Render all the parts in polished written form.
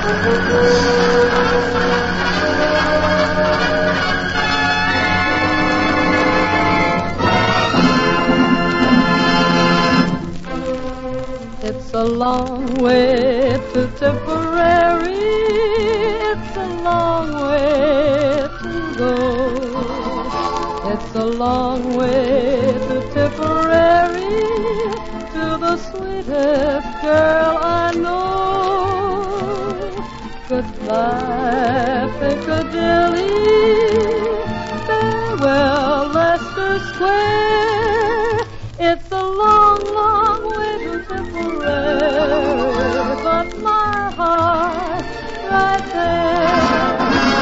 It's a long way to Tipperary. It's a long way to go. It's a long way to Tipperary, to the sweetest girl I know. Goodbye, Piccadilly. Farewell, Leicester Square. It's a long, long way to Tipperary, but my heart's right there.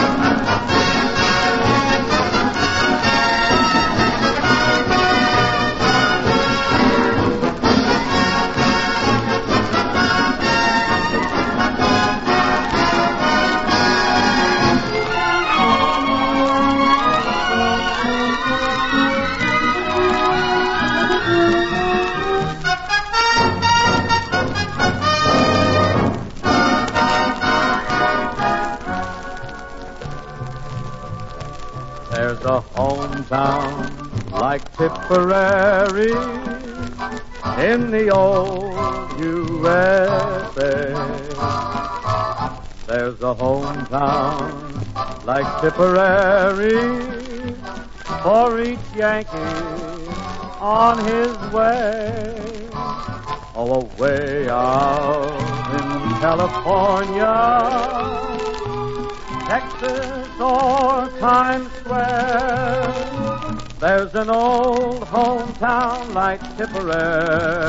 There's a hometown like Tipperary in the old USA. There's a hometown like Tipperary for each Yankee on his way. Oh, away out in California, Texas or Times Square, there's an old hometown like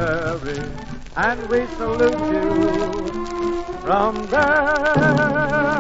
Tipperary, and we salute you from there.